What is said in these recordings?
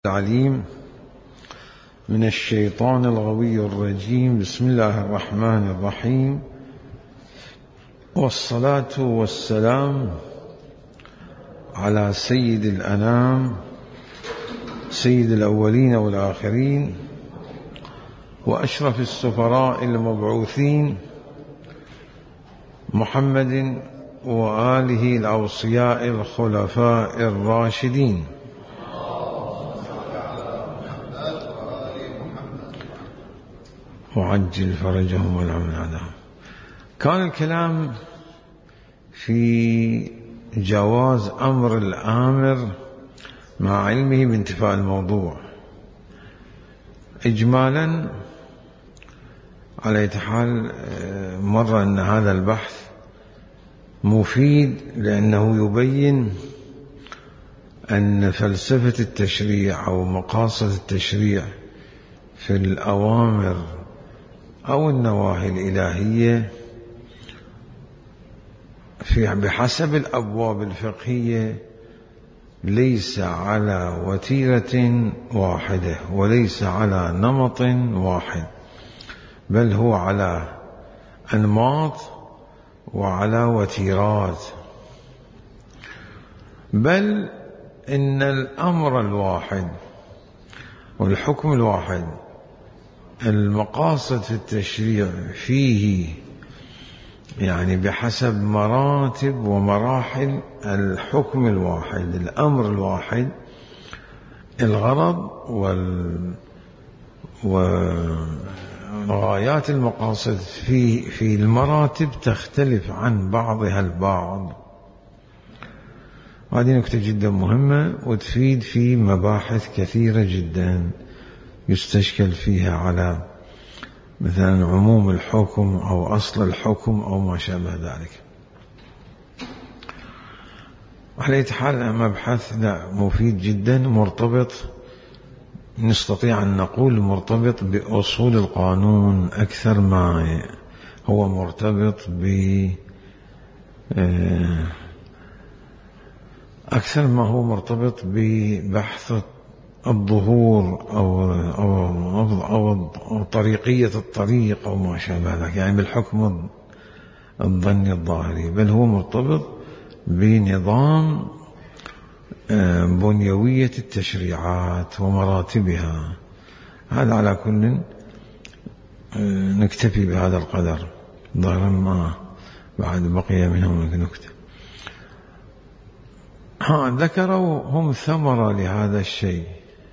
العليم من الشيطان الغوي الرجيم. بسم الله الرحمن الرحيم، والصلاة والسلام على سيد الأنام، سيد الأولين والآخرين، وأشرف السفراء المبعوثين، محمد وآله الأوصياء الخلفاء الراشدين. وعجل فرجهم والعون عنهم. كان الكلام في جواز أمر الآمر مع علمه بانتفاء الموضوع. إجمالا على أي حال مر أن هذا البحث مفيد، لأنه يبين أن فلسفة التشريع أو مقاصد التشريع في الأوامر أو النواهي الإلهية بحسب الأبواب الفقهية ليس على وتيرة واحدة وليس على نمط واحد، بل هو على أنماط وعلى وتيرات. بل إن الأمر الواحد والحكم الواحد، المقاصد في التشريع فيه يعني بحسب مراتب ومراحل الحكم الواحد، الأمر الواحد، الغرض وغايات المقاصد في المراتب تختلف عن بعضها البعض. وهذه نكتة جدا مهمة وتفيد في مباحث كثيرة جدا يستشكل فيها على مثلا عموم الحكم أو أصل الحكم أو ما شابه ذلك. على أي حال مبحث مفيد جدا، مرتبط، نستطيع أن نقول مرتبط بأصول القانون أكثر ما هو مرتبط أكثر ما هو مرتبط ببحث الظهور أو طريقية الطريق أو ما شابه ذلك، يعني بالحكم الظني الظاهري، بل هو مرتبط بنظام بنيوية التشريعات ومراتبها. هذا على كل نكتفي بهذا القدر، ظاهرا ما بعد بقي منهم نكتة. ذكروا هم ثمرة لهذا الشيء،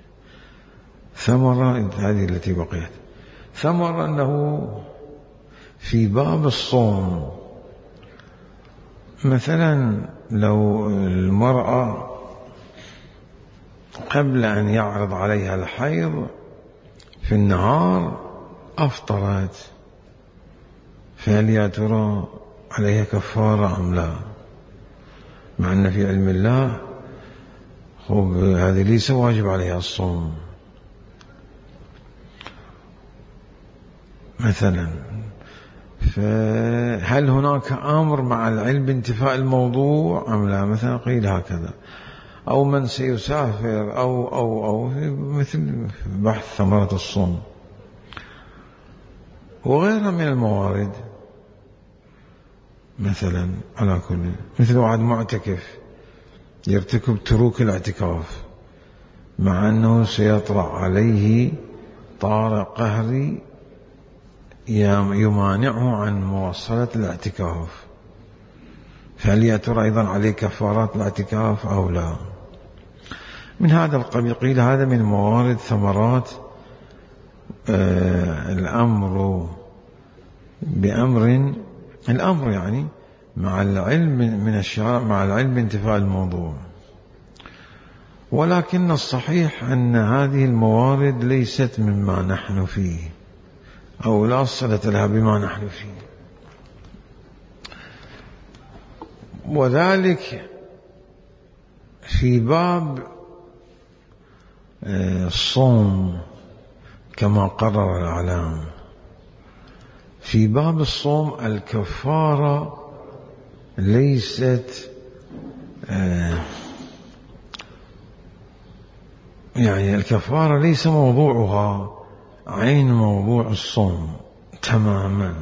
ثمرة هذه التي بقيت، ثمرة أنه في باب الصوم مثلا لو المرأة قبل أن يعرض عليها الحيض في النهار أفطرت، فهل يا ترى عليها كفارة أم لا؟ مع أن في علم الله هذه ليس واجب عليها الصوم مثلا. فهل هناك أمر مع العلم بانتفاء الموضوع أم لا؟ مثلا قيل هكذا، أو من سيسافر أو مثل بحث ثمرة الصوم وغيرها من الموارد. مثلا على كل مثل واحد معتكف يرتكب تروك الاعتكاف، مع أنه سيطرأ عليه طارئ قهري يمانعه عن مواصلة الاعتكاف، فهل يا ترى أيضا عليه كفارات الاعتكاف أو لا؟ من هذا القبيل. قيل هذا من موارد ثمرات الأمر بأمر، الأمر يعني مع العلم من الشرع، مع العلم بانتفاء الموضوع. ولكن الصحيح أن هذه الموارد ليست مما نحن فيه، أو لا صلة لها بما نحن فيه، وذلك في باب الصوم كما قرر الأعلام. في باب الصوم الكفارة ليست يعني الكفارة ليس موضوعها عين موضوع الصوم تماما.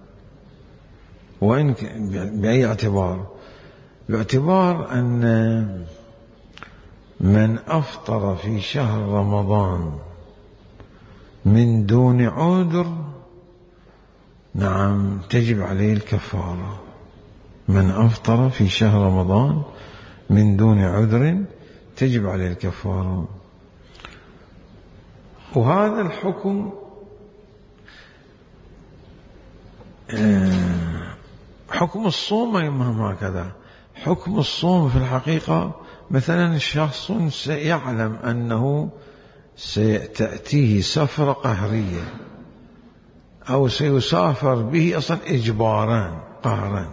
وإن بأي اعتبار؟ باعتبار أن من أفطر في شهر رمضان من دون عذر نعم تجب عليه الكفارة. من أفطر في شهر رمضان من دون عذر تجب عليه الكفارة. وهذا الحكم حكم الصوم هكذا. حكم الصوم في الحقيقة مثلا شخص سيعلم أنه ستأتيه سفرة قهرية أو سيسافر به أصلا إجبارا قهرا،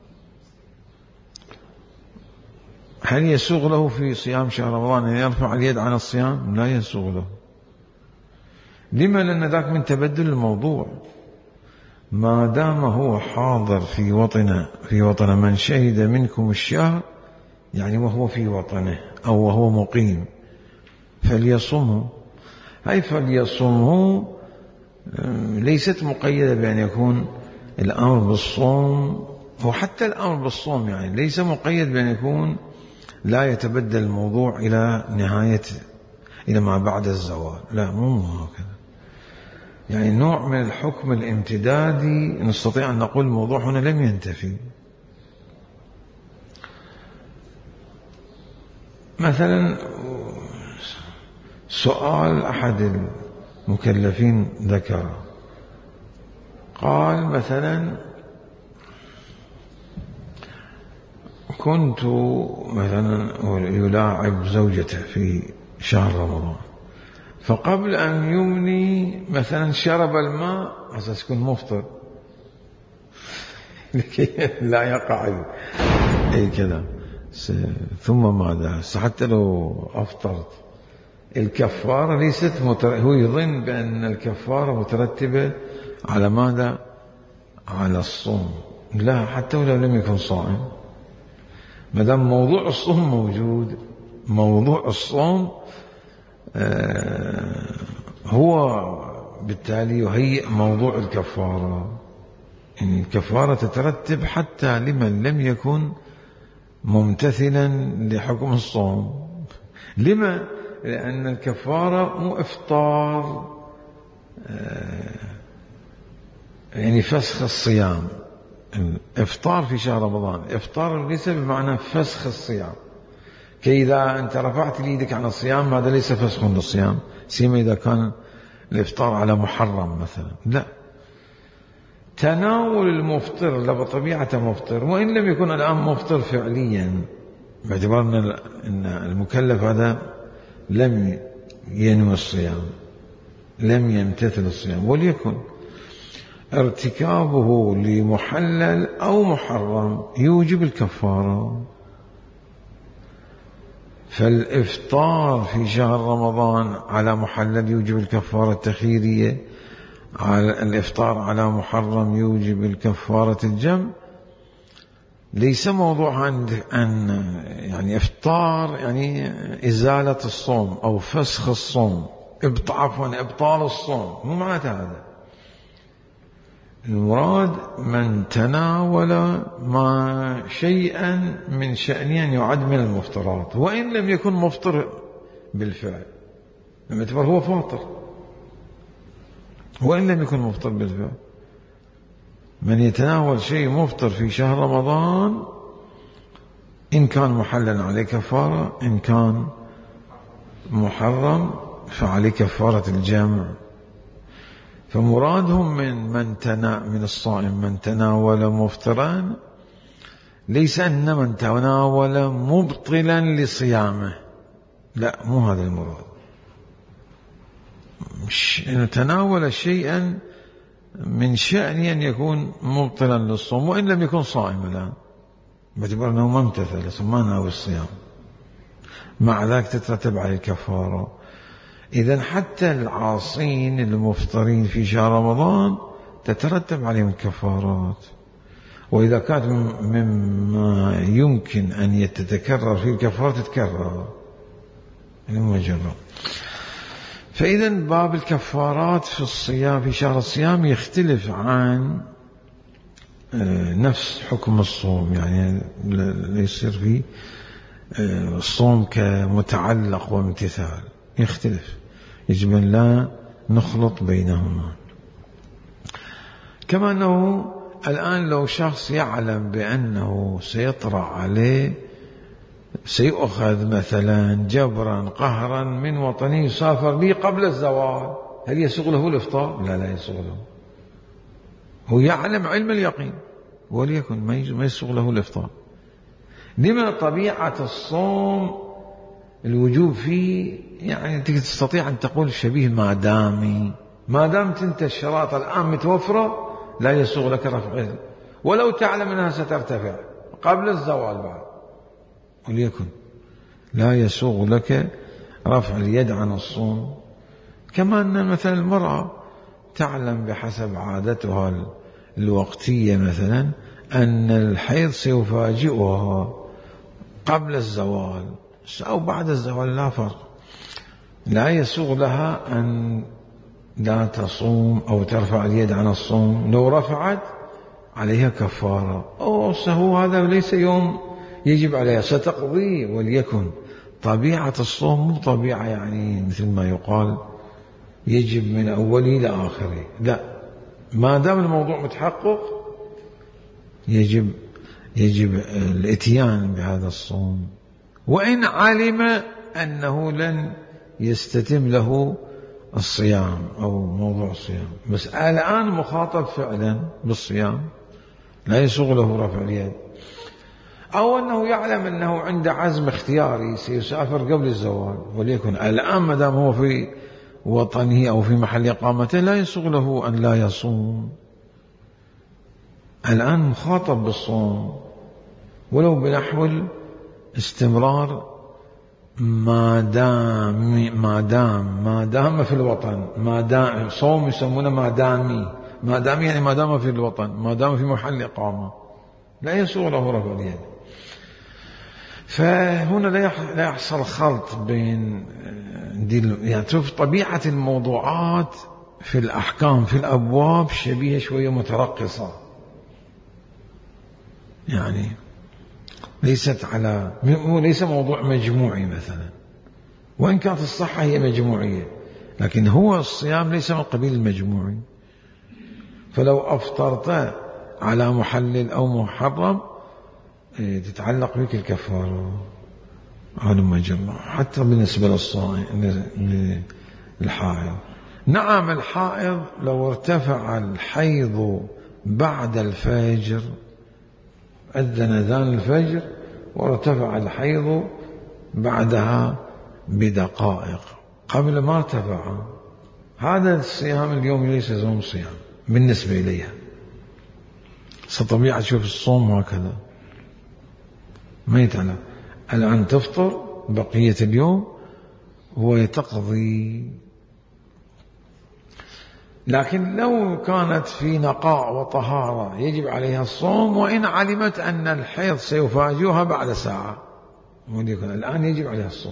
هل يسوغ له في صيام شهر رمضان أن يرفع اليد عن الصيام؟ لا يسوغ له. لما؟ لأن ذاك من تبدل الموضوع. ما دام هو حاضر في وطن من شهد منكم الشهر، يعني وهو في وطنه أو وهو مقيم، فليصمه. هاي فليصمه ليست مقيدة بأن يكون الأمر بالصوم، وحتى الأمر بالصوم يعني ليس مقيد بأن يكون لا يتبدل الموضوع إلى نهاية إلى ما بعد الزوال. لا، مو هكذا. يعني نوع من الحكم الامتدادي نستطيع أن نقول الموضوع هنا لم ينتفي. مثلا سؤال أحد المكلفين ذكر، قال مثلا كنت مثلا يلاعب زوجته في شهر رمضان، فقبل أن يمني مثلا شرب الماء عشان يكون مفطر لكي لا يقع أي كلام. ثم ماذا؟ حتى لو أفطرت الكفارة ليست هو يظن بأن الكفارة مترتبة على ماذا؟ على الصوم. لا، حتى ولو لم يكن صائم، ما دام موضوع الصوم موجود، موضوع الصوم هو بالتالي يهيئ موضوع الكفارة. يعني الكفارة تترتب حتى لمن لم يكن ممتثلا لحكم الصوم. لما؟ لأن الكفارة مو إفطار يعني فسخ الصيام. الإفطار في شهر رمضان إفطار ليس بمعنى فسخ الصيام، كإذا أنت رفعت يدك عن الصيام هذا ليس فسخ للصيام، سيما إذا كان الإفطار على محرم مثلا. لا، تناول المفطر لا بطبيعة مفطر، وإن لم يكن الآن مفطر فعليا، باعتبار أن المكلف هذا لم ينوي الصيام، لم يمتثل الصيام، وليكن ارتكابه لمحلل أو محرم يوجب الكفارة. فالإفطار في شهر رمضان على محلل يوجب الكفارة التخييرية، الإفطار على محرم يوجب الكفارة الجمع. ليس موضوع أن يعني إفطار يعني إزالة الصوم أو فسخ الصوم، عفوا إبطال الصوم، مو معناته هذا. المراد من تناول ما شيئا من شأنه أن يعد من المفطرات، وإن لم يكن مفطر بالفعل، لما يعتبر هو فاطر وإن لم يكن مفطر بالفعل. من يتناول شيء مفطر في شهر رمضان إن كان محللا عليه كفارة، إن كان محرم فعليه كفارة الجمع. فمرادهم من الصائم من تناول مفطرا ليس أن من تناول مبطلا لصيامه، لا، مو هذا المراد. إن تناول شيئا من شأن أن يكون مبطلا للصوم وإن لم يكن صائما الآن، باعتبار أنه ما امتثل ما ناوي الصيام، مع ذلك تترتب عليه الكفارة. إذن حتى العاصين المفطرين في شهر رمضان تترتب عليهم الكفارات. وإذا كانت مما يمكن أن يتكرر فيه الكفارة تتكرر، المجرة. فإذا باب الكفارات في الصيام في شهر الصيام يختلف عن نفس حكم الصوم، يعني يصير فيه الصوم كمتعلق وامتثال، يختلف، يجب أن لا نخلط بينهما. كما أنه الآن لو شخص يعلم بأنه سيطرأ عليه، سيؤخذ مثلا جبرا قهرا من وطنه يسافر به قبل الزوال، هل يسوغ له الإفطار؟ لا يسوغ له، هو يعلم علم اليقين، وليكن ما يسوغ له الإفطار. لما؟ طبيعة الصوم الوجوب فيه يعني تستطيع أن تقول شبيه ما دامت أنت الشرائط الآن متوفرة لا يسوغ لك رفع، ولو تعلم أنها سترتفع قبل الزوال بعد، وليكن لا يسوغ لك رفع اليد عن الصوم. كما أن مثلا المرأة تعلم بحسب عادتها الوقتية مثلا أن الحيض سيفاجئها قبل الزوال أو بعد الزوال، لا فرق، لا يسوغ لها أن لا تصوم أو ترفع اليد عن الصوم. لو رفعت عليها كفارة أو سهو، هذا ليس يوم يجب عليها، ستقضي. وليكن طبيعة الصوم مو طبيعة يعني مثل ما يقال يجب من أوله إلى آخره، لا، ما دام الموضوع متحقق يجب الاتيان بهذا الصوم، وإن علم أنه لن يستتم له الصيام أو موضوع الصيام، بس الآن مخاطب فعلا بالصيام لا يسوغ له رفع اليد. أو أنه يعلم أنه عند عزم اختياري سيسافر قبل الزوال، وليكن الآن ما دام هو في وطنه أو في محل إقامته لا يسوغ له أن لا يصوم، الآن مخاطب بالصوم ولو بنحو الاستمرار ما دام في الوطن، ما دام صوم يسمونه ما دام يعني ما دام في الوطن، ما دام في محل إقامة لا يسوغ له رفع اليد. فهنا لا يحصل خلط بين يعني تشوف طبيعة الموضوعات في الأحكام في الأبواب شبيهة شوية مترقصة، يعني ليس موضوع مجموعي مثلا، وإن كانت الصحة هي مجموعية، لكن هو الصيام ليس من قبيل المجموعي. فلو أفطرت على محلل أو محرم تتعلق بك الكفارة على مجرى، حتى بالنسبة للحائض. نعم الحائض لو ارتفع الحيض بعد الفجر، أذن أذان الفجر وارتفع الحيض بعدها بدقائق قبل ما ارتفع، هذا الصيام اليوم ليس زوم صيام بالنسبة إليها، ستطبيعة تشوف الصوم هكذا ما يتعلم. الآن تفطر بقية اليوم وتقضي. لكن لو كانت في نقاء وطهارة يجب عليها الصوم، وإن علمت أن الحيض سيفاجئها بعد ساعة، وليكن الآن يجب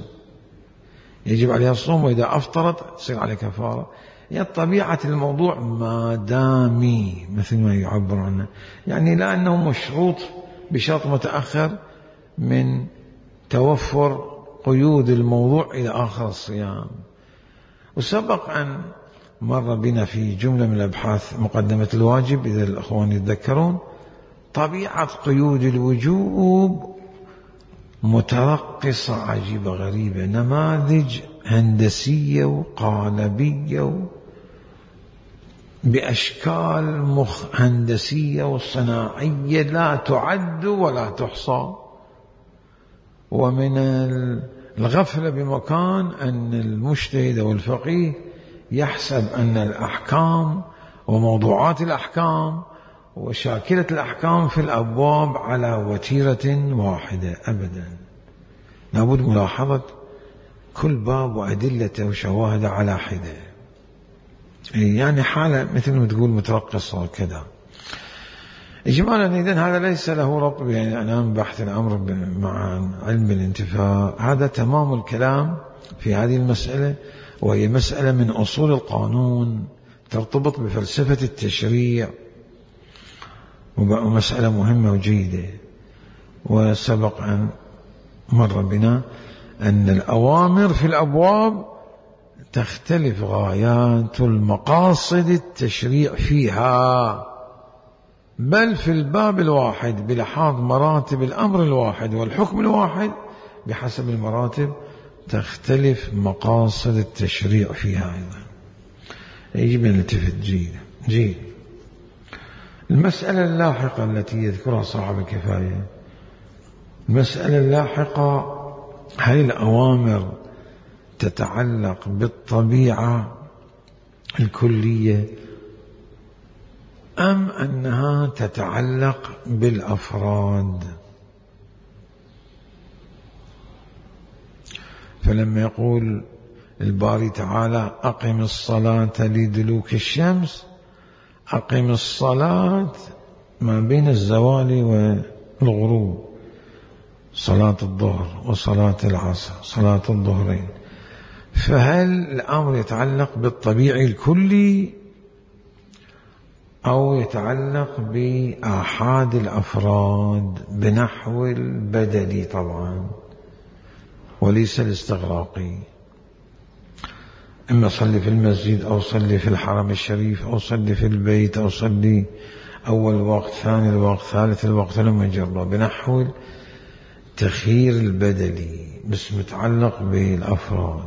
عليها الصوم، وإذا أفطرت تصير عليها كفارة. هي طبيعة الموضوع ما دامي مثل ما يعبر عنه، يعني لا أنه مشروط بشرط متأخر من توفر قيود الموضوع إلى آخر الصيام. وسبق أن مر بنا في جملة من الأبحاث مقدمة الواجب إذا الأخوان يتذكرون، طبيعة قيود الوجوب مترقصة عجيبة غريبة، نماذج هندسية وقالبية بأشكال هندسية وصناعية لا تعد ولا تحصى. ومن الغفلة بمكان أن المجتهد والفقيه يحسب أن الأحكام وموضوعات الأحكام وشاكلة الأحكام في الأبواب على وتيرة واحدة، أبدا، لابد ملاحظة كل باب وأدلته وشواهده على حدة، يعني حالة مثل ما تقول مترقصة كذا. إجمالا إذن هذا ليس له ربط يعني أنا بحث الأمر مع علم الانتفاع، هذا تمام الكلام في هذه المسألة، وهي مسألة من أصول القانون ترتبط بفلسفة التشريع، ومسألة مهمة وجيدة. وسبق أن مر بنا أن الأوامر في الأبواب تختلف غايات المقاصد التشريع فيها، بل في الباب الواحد بلحاظ مراتب الأمر الواحد والحكم الواحد بحسب المراتب تختلف مقاصد التشريع فيها أيضا. يجب أن نلتفت جيد. المسألة اللاحقة التي يذكرها صاحب الكفاية، المسألة اللاحقة: هل الأوامر تتعلق بالطبيعة الكلية أم أنها تتعلق بالأفراد؟ فلما يقول الباري تعالى: أقم الصلاة لدلوك الشمس، أقم الصلاة ما بين الزوال والغروب، صلاة الظهر وصلاة العصر، صلاة الظهرين. فهل الأمر يتعلق بالطبيعي الكلي أو يتعلق بآحاد الأفراد بنحو البدلي طبعا وليس الاستغراقي؟ إما صلي في المسجد أو صلي في الحرم الشريف أو صلي في البيت أو صلي أول وقت ثاني الوقت ثالث الوقت لما جرى، بنحو التخيير البدلي بس متعلق بالأفراد.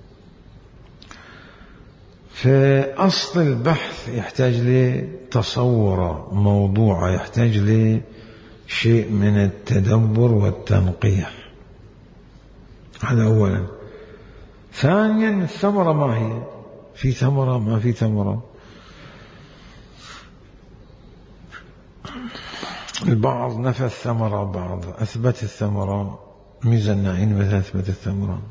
فأصل البحث يحتاج لتصور موضوع، يحتاج لشيء من التدبر والتنقيح، هذا أولا. ثانيا الثمرة ما هي؟ في ثمرة ما في ثمرة؟ البعض نفى الثمرة، بعض أثبت الثمرة، ميزة النعين مثل أثبت الثمرة.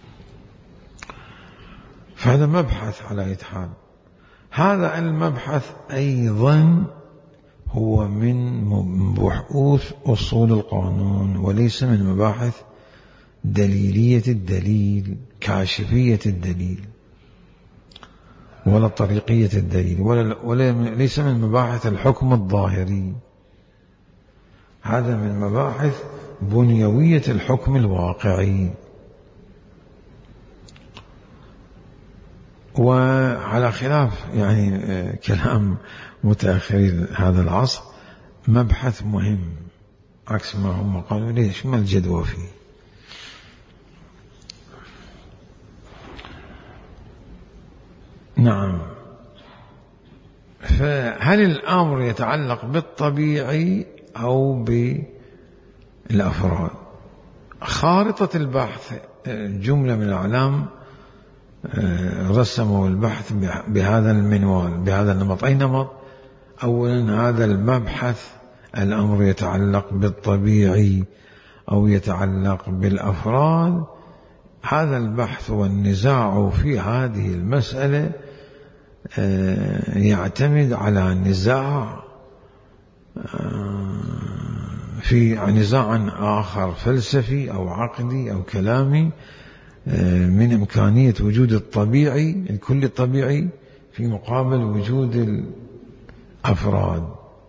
فهذا مبحث على أي حال. هذا المبحث أيضا هو من بحوث أصول القانون وليس من مباحث دليلية الدليل، كاشفية الدليل، ولا طريقية الدليل، ولا ليس من مباحث الحكم الظاهري. هذا من مباحث بنيوية الحكم الواقعي. وعلى خلاف يعني كلام متأخرين هذا العصر، مبحث مهم عكس ما هم قالوا. ليش؟ ما الجدوى فيه؟ نعم. فهل الأمر يتعلق بالطبيعي أو بالأفراد؟ خارطة البحث جملة من الأعلام رسموا البحث بهذا المنوال، بهذا النمط. أي نمط؟ أولا هذا المبحث الأمر يتعلق بالطبيعي أو يتعلق بالأفراد. هذا البحث والنزاع في هذه المسألة يعتمد على نزاع في نزاع آخر فلسفي أو عقدي أو كلامي من إمكانية وجود الطبيعي الكل الطبيعي في مقابل وجود الأفراد.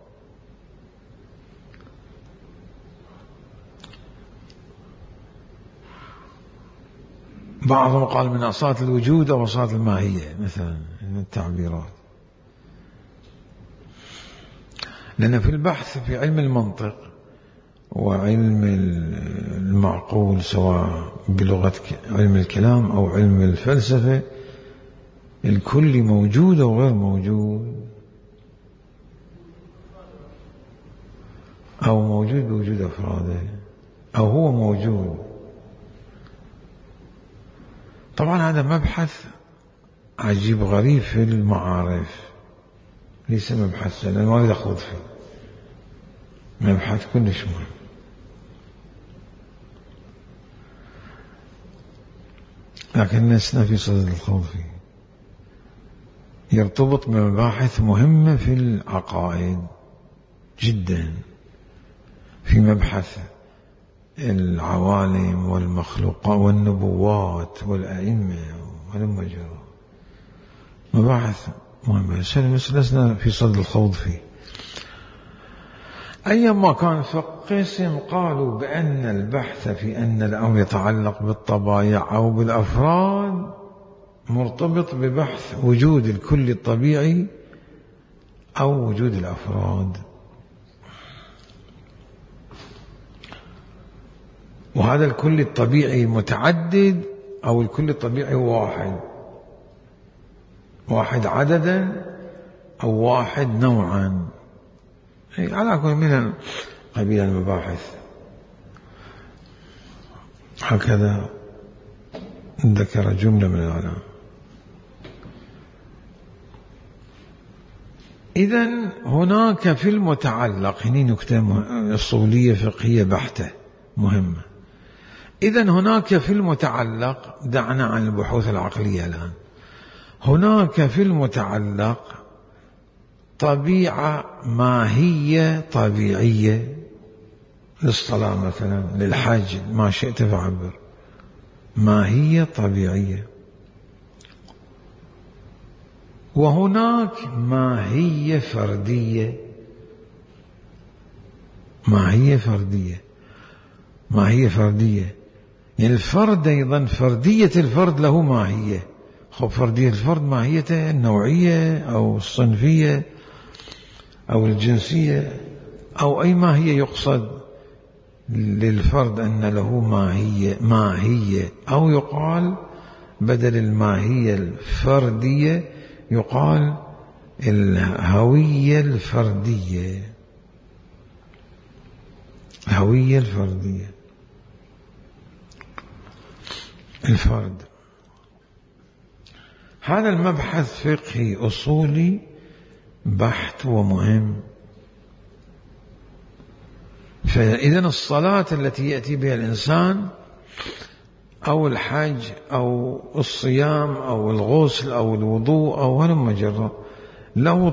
بعضهم قال من أصالة الوجود أو أصالة الماهية مثلا من التعبيرات. لأن في البحث في علم المنطق وعلم المعقول سواء بلغة علم الكلام أو علم الفلسفة الكل موجود أو غير موجود، أو موجود بوجود أفراده أو هو موجود. طبعا هذا مبحث عجيب غريب في المعارف، ليس مبحث سهل ما يدخل فيه، مبحث كلش مهم. لكن لسنا في صدد الخوض فيه. يرتبط بمباحث مهمة في العقائد جدا. في مبحث العوالم والمخلوقات والنبوات والأئمة والمجرى، مباحث مهمة لسنا في صدد الخوض فيه. أيما كان فقسم قالوا بأن البحث في أن الأمر يتعلق بالطبائع أو بالأفراد مرتبط ببحث وجود الكل الطبيعي أو وجود الأفراد، وهذا الكل الطبيعي متعدد أو الكل الطبيعي واحد عددا أو واحد نوعا، على كل من قبيل المباحث. هكذا ذكر جملة من العلماء. إذن هناك في المتعلق، هنا نكتة أصولية فقهية بحتة مهمة. إذن هناك في المتعلق، دعنا عن البحوث العقلية الآن، هناك في المتعلق طبيعة ماهية طبيعية للصلاة مثلا، للحج، ما شئت فعبر، ماهية طبيعية. وهناك ماهية فردية، ماهية فردية يعني الفرد أيضا، فردية الفرد له ماهية. خب فردية الفرد ماهيته النوعية أو الصنفية أو الجنسية أو أي ماهية يقصد للفرد أن له ماهية، أو يقال بدل الماهية الفردية يقال الهوية الفردية. الهوية الفردية، الفرد. هذا المبحث فقهي أصولي بحت ومهم. فإذا الصلاة التي يأتي بها الإنسان أو الحج أو الصيام أو الغسل أو الوضوء أو هالمجرة له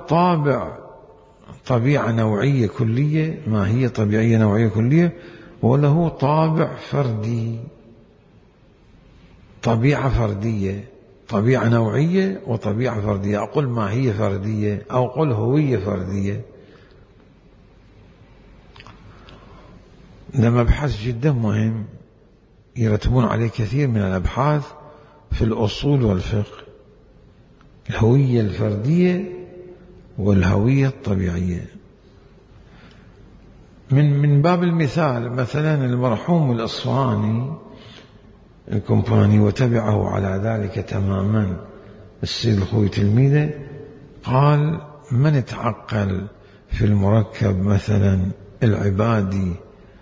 طبيعة نوعية كلية، ما هي طبيعية نوعية كلية، وله طابع فردي، طبيعة فردية، طبيعة نوعية وطبيعة فردية. أقول ما هي فردية أو أقول هوية فردية. ده مبحث جدا مهم يرتبون عليه كثير من الأبحاث في الأصول والفقه، الهوية الفردية والهوية الطبيعية. من باب المثال، مثلا المرحوم الأصفهاني الكومباني وتبعه على ذلك تماما السيد الخوي تلميذه، قال من يتعقل في المركب مثلا العبادي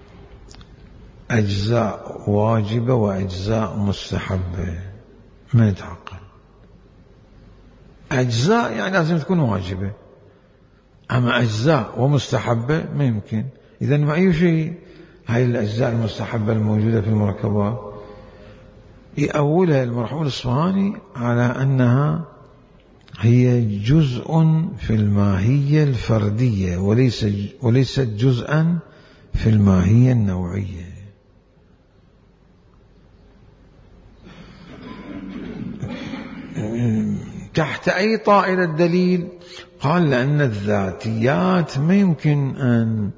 أجزاء واجبة وأجزاء مستحبة، من يتعقل؟ أجزاء يعني لازم تكون واجبة، أما أجزاء ومستحبة ما يمكن. إذن ما أي شيء هاي الأجزاء المستحبة الموجودة في المركبات يأولها المرحوم الأصفهاني على أنها هي جزء في الماهية الفردية وليست جزءا في الماهية النوعية. تحت أي طائلة الدليل؟ قال لأن الذاتيات ما يمكن أن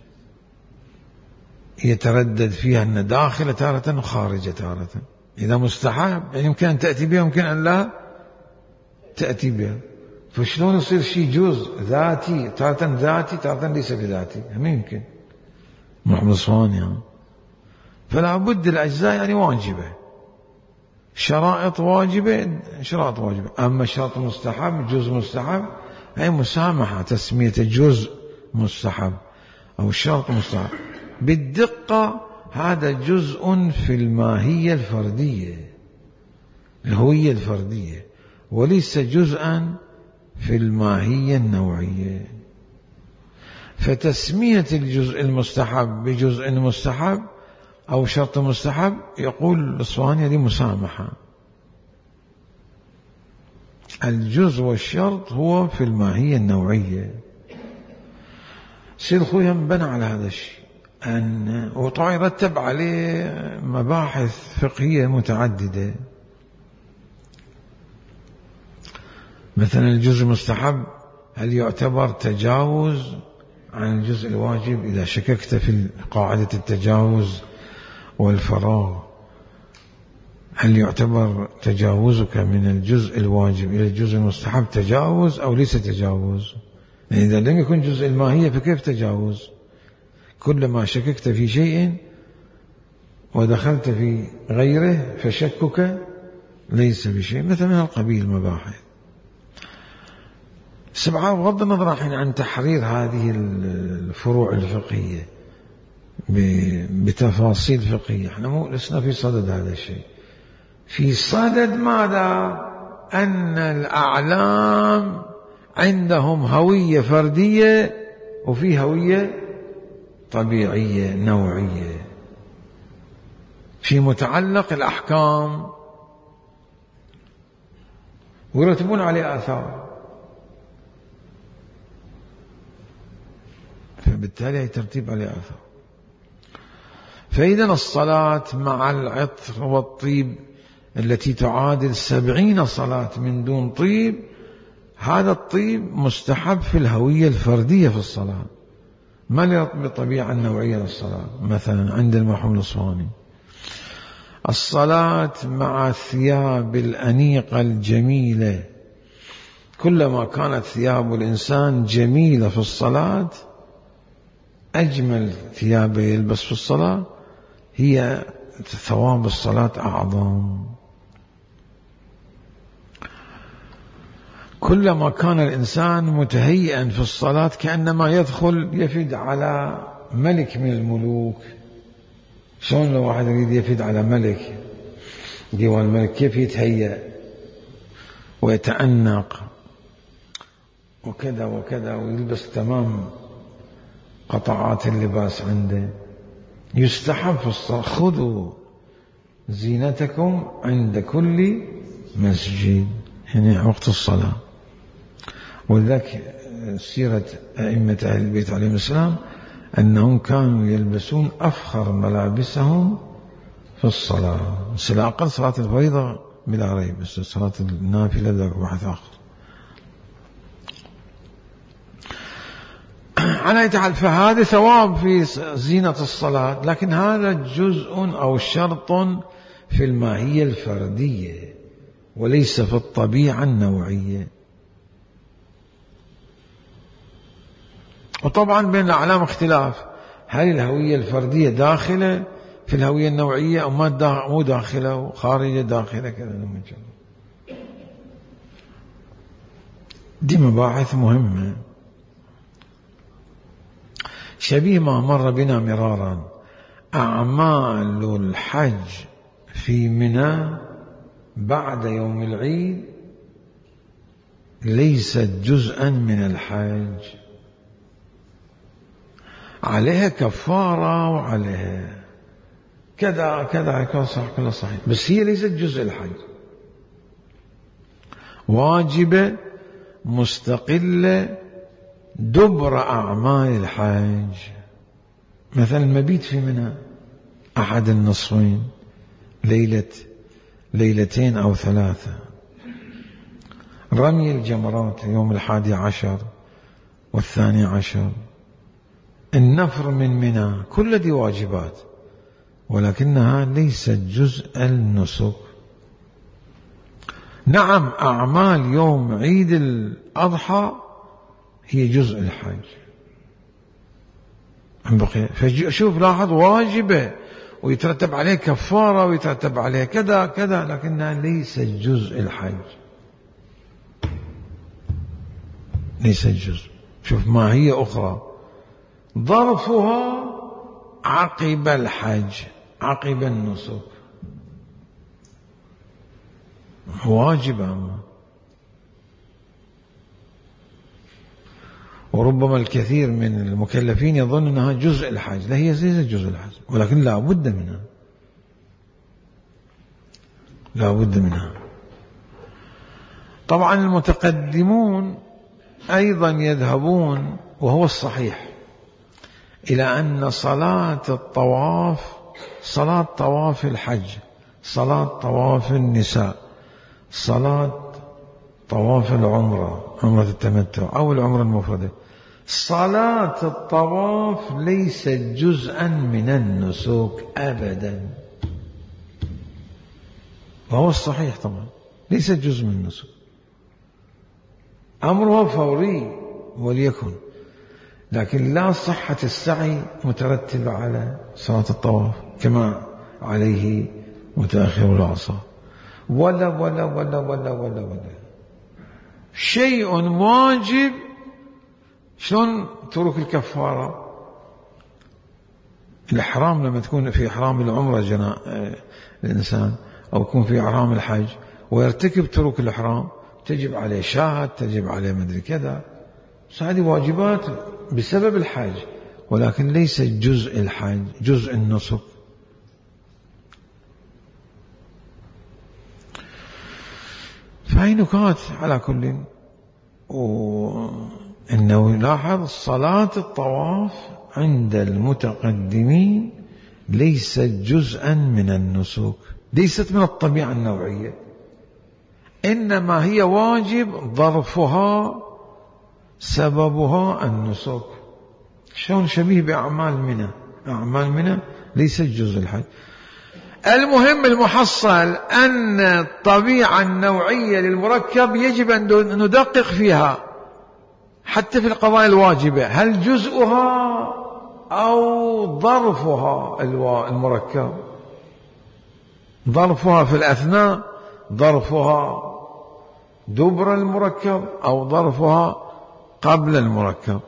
يتردد فيها أن داخل تارة وخارج تارة. إذا مستحب يعني يمكن أن تأتي بها، يمكن أن لا تأتي بها. فشلون يصير شيء جزء ذاتي تارة ذاتي تارة ليس بذاتي؟ ما يمكن. محمد صواني. فلا بد الأجزاء يعني واجبة، شرائط واجبة، شرائط واجبة. أما شرط مستحب، جزء مستحب، أي مسامحة تسمية جزء مستحب أو شرط مستحب بالدقة، هذا جزء في الماهية الفردية، الهوية الفردية، وليس جزءا في الماهية النوعية. فتسمية الجزء المستحب بجزء مستحب أو شرط مستحب، يقول الأصفهاني هذه مسامحة. الجزء والشرط هو في الماهية النوعية. سيد خويا بنى على هذا الشيء، وطبعا يرتب عليه مباحث فقهية متعددة. مثلا الجزء المستحب هل يعتبر تجاوز عن الجزء الواجب إذا شككت في قاعدة التجاوز والفراغ؟ هل يعتبر تجاوزك من الجزء الواجب إلى الجزء المستحب تجاوز أو ليس تجاوز؟ يعني إذا لم يكن جزء الماهية فكيف تجاوز؟ كلما شككت في شيء ودخلت في غيره فشكك ليس بشيء. مثل من القبيل مباحث. سبعة، بغض النظر الحين عن تحرير هذه الفروع الفقهية بتفاصيل فقهية، احنا مو لسنا في صدد هذا الشيء. في صدد ماذا؟ أن الأعلام عندهم هوية فردية وفي هوية طبيعية نوعية في متعلق الأحكام، ويرتبون عليه آثار. فبالتالي هي ترتيب عليه آثار. فإذا الصلاة مع العطر والطيب التي تعادل 70 صلاة من دون طيب، هذا الطيب مستحب في الهوية الفردية في الصلاة، ما بطبيعة النوعية للصلاة. مثلا عند المرحوم الأصفهاني الصلاة مع الثياب الأنيقة الجميلة، كلما كانت ثياب الإنسان جميلة في الصلاة، أجمل ثياب يلبس في الصلاة، هي ثواب الصلاة أعظم. كلما كان الإنسان متهيئا في الصلاة كأنما يدخل يفد على ملك من الملوك. شلون لو واحد يريد يفد على ملك، ديوان الملك، كيف يتهيأ ويتأنق وكذا وكذا، ويلبس تمام قطعات اللباس عنده. يستحب في الصلاة خذوا زينتكم عند كل مسجد، يعني وقت الصلاة. ولذلك سيرة أئمة أهل البيت عليهم السلام أنهم كانوا يلبسون أفخر ملابسهم في الصلاة. على أقل صلاة الفريضة بلا ريب، بس صلاة النافلة ذاك بحث آخر. على أي حال، فهذا ثواب في زينة الصلاة، لكن هذا جزء أو شرط في الماهية الفردية وليس في الطبيعة النوعية. وطبعا بين الأعلام اختلاف، هل الهوية الفردية داخلة في الهوية النوعية أو مو داخلة وخارجة داخلة كذا. دي مباحث مهمة. شبيه ما مر بنا مرارا، أعمال الحج في منى بعد يوم العيد ليست جزءا من الحج، عليها كفارة وعليها كذا كذا كذا صحيح، بس هي ليست جزء الحج، واجبة مستقلة دبر أعمال الحج. مثلا المبيت في منى أحد النصفين، ليلتين أو 3، رمي الجمرات يوم 11 و12، النفر من منى، كل دي واجبات، ولكنها ليست جزء النسك. نعم أعمال يوم عيد الأضحى هي جزء الحج. فشوف لاحظ، واجبة ويترتب عليه كفارة ويترتب عليه كذا كذا، لكنها ليست جزء الحج، ليست جزء. شوف ما هي أخرى ظرفها عقب الحج، عقب النسك، واجبة. وربما الكثير من المكلفين يظن أنها جزء الحج، لا، هي ليست جزء الحج، ولكن لا بد منها، لا بد منها. طبعا المتقدمون أيضا يذهبون، وهو الصحيح، إلى أن صلاة الطواف، صلاة طواف الحج، صلاة طواف النساء، صلاة طواف العمرة، عمرة التمتع أو العمرة المفردة، صلاة الطواف ليست جزءا من النسك أبدا. وهو الصحيح طبعا، ليست جزء من النسك، أمرها فوري وليكن، لكن لا صحة السعي مترتبة على صلاة الطواف كما عليه متأخر العصا، ولا ولا ولا ولا ولا ولا شيء واجب. شلون ترك الكفارة؟ الإحرام لما تكون في إحرام العمرة الإنسان، أو يكون في إحرام الحج ويرتكب ترك الإحرام، تجب عليه شاهد، تجب عليه مدري كذا، هذه واجبات بسبب الحج، ولكن ليس جزء الحج، جزء النسك. فهي نكات على كل. إنه لاحظ صلاة الطواف عند المتقدمين ليست جزءا من النسك، ليست من الطبيعة النوعية، إنما هي واجب ظرفها سببها النسك. شلون؟ شبيه بأعمال منى، أعمال منى ليست جزء الحج. المهم المحصل أن الطبيعة النوعية للمركب يجب أن ندقق فيها حتى في القضايا الواجبة، هل جزءها أو ظرفها المركب، ظرفها في الأثناء، ظرفها دبر المركب، أو ظرفها قبل المركب.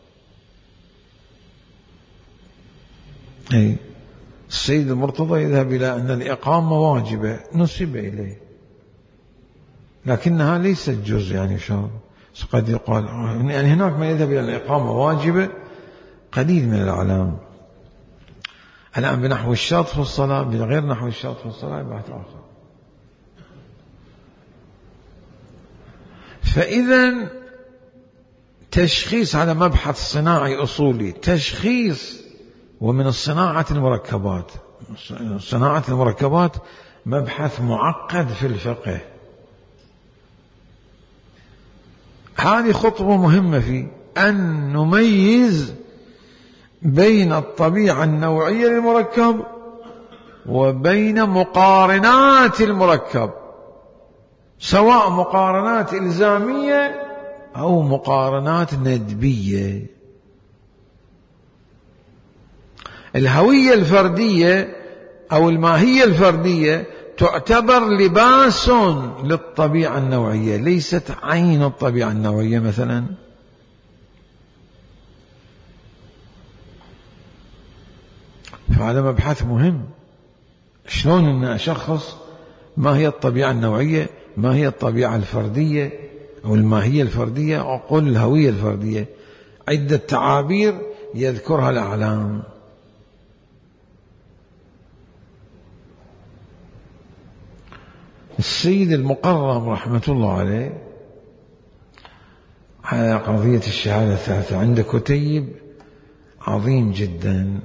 أي السيد المرتضى يذهب إلى أن الإقامة واجبة، نسب إليه، لكنها ليست جزء. يعني شو قد يقال يعني هناك من يذهب إلى الإقامة واجبة، قليل من العلام. الآن بنحو الشرط في الصلاة، بغير نحو الشرط في الصلاة بحث آخر. فإذا تشخيص، على مبحث صناعي أصولي، تشخيص، ومن الصناعة المركبات. صناعة المركبات مبحث معقد في الفقه، هذه خطوة مهمة في أن نميز بين الطبيعة النوعية للمركب وبين مقارنات المركب، سواء مقارنات إلزامية أو مقارنات ندبية. الهوية الفردية أو الماهية الفردية تعتبر لباس للطبيعة النوعية، ليست عين الطبيعة النوعية. مثلا فهذا مبحث مهم، شلون أن أشخص ما هي الطبيعة النوعية، ما هي الطبيعة الفردية أو الماهية الفردية، أو قل الهوية الفردية. عدة تعابير يذكرها الأعلام. السيد المقرم رحمة الله عليه على قضية الشهادة الثالثة عنده كتيب عظيم جدا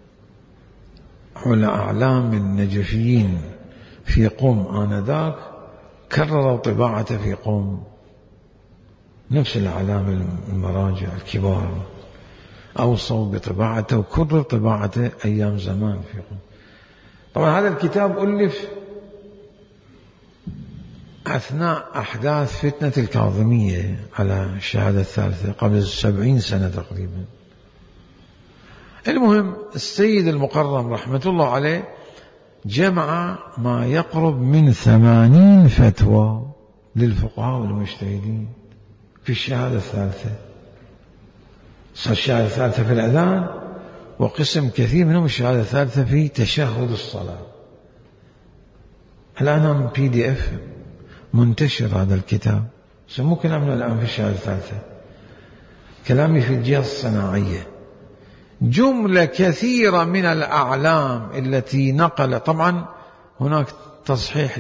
على أعلام النجفيين في قم آنذاك، كرروا طباعته في قم، نفس الأعلام المراجع الكبار أوصوا بطباعته، وكرر طباعته أيام زمان في قم. طبعا هذا الكتاب ألف أثناء أحداث فتنة الكاظمية على الشهادة الثالثة قبل 70 سنة تقريبا. المهم السيد المقرم رحمة الله عليه جمع ما يقرب من 80 فتوى للفقهاء والمجتهدين في الشهادة الثالثة. صار الشهادة الثالثة في الأذان، وقسم كثير منهم الشهادة الثالثة في تشهد الصلاة. الآن PDF منتشر هذا الكتاب، سموه كلامنا الآن في الشهادة الثالثة، كلامي في الجهة الصناعية. جملة كثيرة من الأعلام التي نقل، طبعا هناك تصحيح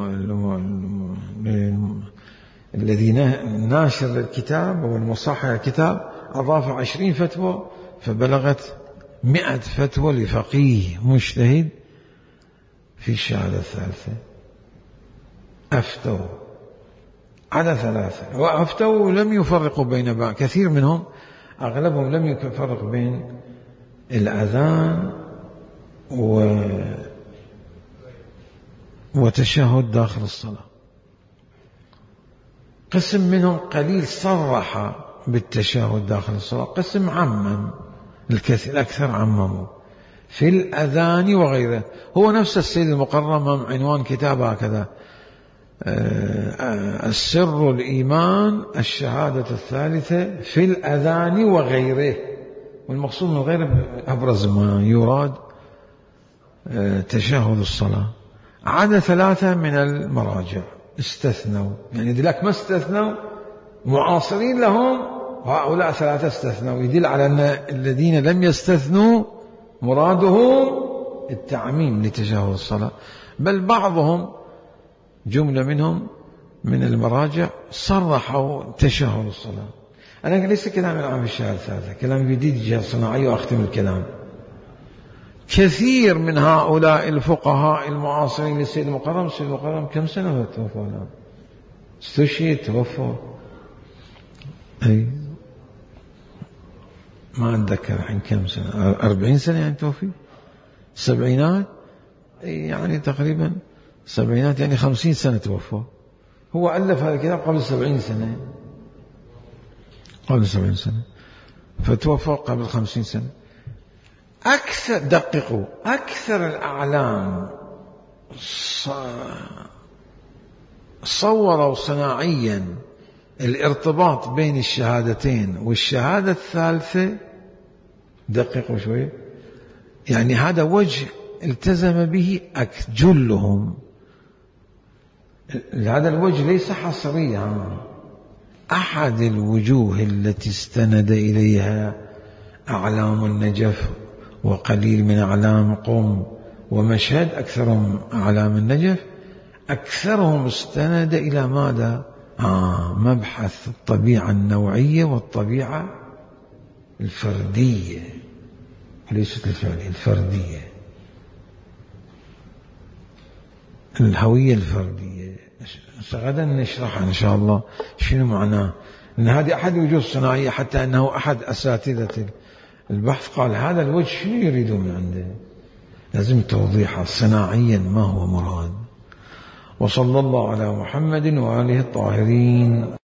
الذي ناشر الكتاب والمصحح الكتاب، أضاف 20 فتوى فبلغت 100 فتوى لفقيه مجتهد في الشهادة الثالثة، أفتوا على 3، وأفتوا لم يفرقوا بين بعض، كثير منهم أغلبهم لم يفرق بين الأذان وتشهد داخل الصلاة. قسم منهم قليل صرح بالتشهد داخل الصلاة، قسم عمم، الأكثر عمموا في الأذان وغيره. هو نفس السيد المقرم عنوان كتاب هكذا: السر الإيمان الشهادة الثالثة في الأذان وغيره. والمقصود من غيره أبرز ما يراد تشهد الصلاة. عدا 3 من المراجع استثنوا، يعني ذلك ما استثنوا معاصرين لهم، وهؤلاء 3 استثنوا، يدل على أن الذين لم يستثنوا مرادهم التعميم لتشهد الصلاة. بل بعضهم جملة منهم من المراجع صرحوا تشهد الصلاة. أنا ليس كلام العام في الشهادة الثالثة، كلام جديد جهة صناعية، وأختم الكلام. كثير من هؤلاء الفقهاء المعاصرين للسيد المقرم، السيد المقرم كم سنة توفى الآن؟ استشهد توفى، أي ما أتذكر الحين كم سنة، 40 سنة يعني توفي، 70، يعني تقريبا 70، يعني 50 سنة توفى. هو ألف هذا الكتاب قبل 70 سنة، قبل 70 سنة، فتوفى قبل 50 سنة. دققوا، أكثر الأعلام صوروا صناعيا الارتباط بين الشهادتين والشهادة الثالثة. دققوا شوي، يعني هذا وجه التزم به جلهم. هذا الوجه ليس حصريا، أحد الوجوه التي استند إليها أعلام النجف وقليل من أعلام قم ومشهد، أكثرهم أعلام النجف، أكثرهم استند إلى ماذا؟ مبحث الطبيعة النوعية والطبيعة الفردية، ليست الفعلية، الفردية، الهوية الفردية. غدا نشرحها إن شاء الله شنو معناه. إن هذه أحد وجوه الصناعية، حتى أنه أحد أساتذة البحث قال هذا الوجه شنو يريدون من عنده، لازم توضيحه صناعيا ما هو مراد. وصلى الله على محمد وآله الطاهرين.